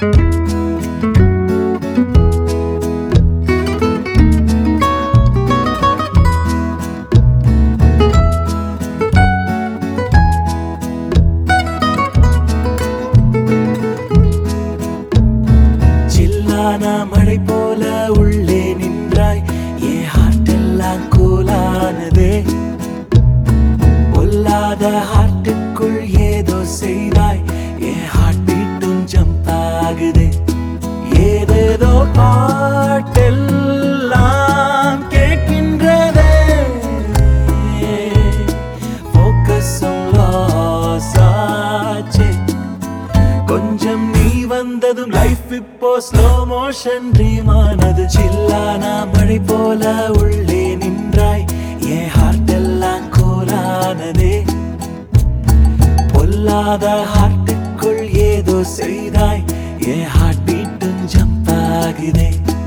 மழை போல உள்ளே நின்றாய் என் ஹார்ட் எல்லாம் கூலானதே பொல்லாத ஹார்ட்டுக்குள் ஏதோ செய்தாய் என் ஹார்ட் பீட்டும் ஜம்ப் ஆகுதே ஏதேதோ பாட்டெல்லாம் கேட்கின்றதே ஃபோக்கஸும் லாஸ் ஆச்சே கொஞ்சம் நீ வந்ததும் லைஃப் இப்போ ஸ்லோ மோஷன் ட்ரீம் ஆனது சில்லான மழை போல உள்ளே நின்றாய் என் ஹார்ட் எல்லாம் கோலானதே பொல்லாத ஹார்ட்டுக்குள் ஏதோ செய்தாய் என் ஹார்ட் பீட்டும் ஜம்ப் ஆகுதே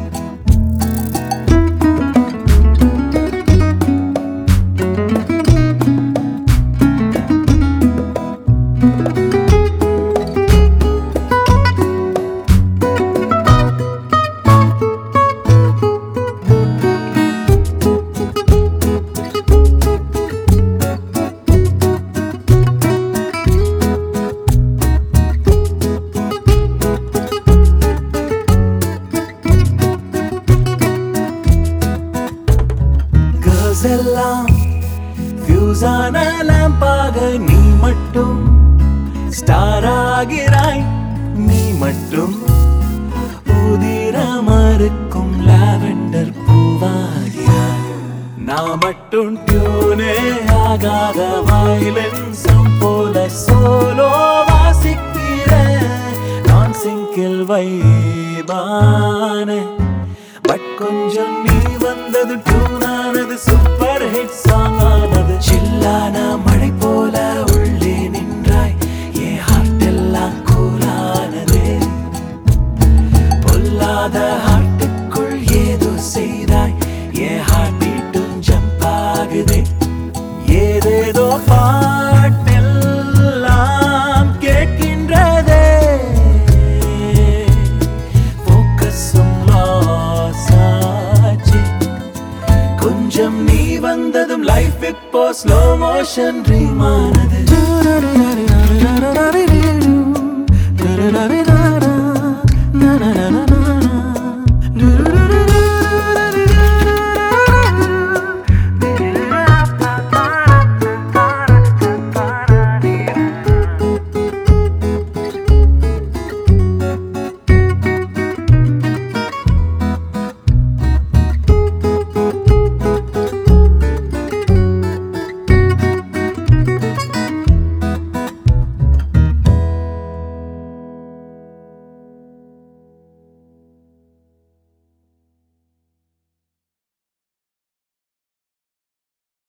எல்லாம் ஃபியூஸான லாம்பாக நீ மட்டும் ஸ்டார் ஆகிறாய் நீ மட்டும் உதிரமறுக்கும் லாவெண்டர் பூவாகிறாய் நான் மட்டும் டியூனே ஆகாத வயலன்ஸும் போல சோலோ வாசிக்கிறேன் நான் சிங்கிள் வைபான பட் கொஞ்சம் நீ வந்தது டியூனானது சூப்பர் ஹிட் சாங் ஆனது சில்லான மழை போல உள்ளே நின்றாய் என் ஹார்ட் எல்லாம் கூலானதே பொல்லாத ஹார்ட்டுக்குள் ஏதோ செய்தாய் என் ஹார்ட் பீட்டும் ஜம்ப் ஆகுதே ஏதேதோ பாட்டெல்லாம் கேட்கின்றதே ஃபோக்கஸும் லாஸ் ஆச்சு கொஞ்சம் நீ வந்ததும் லைஃப் இப்போ ஸ்லோ மோஷன் ட்ரீம் ஆனது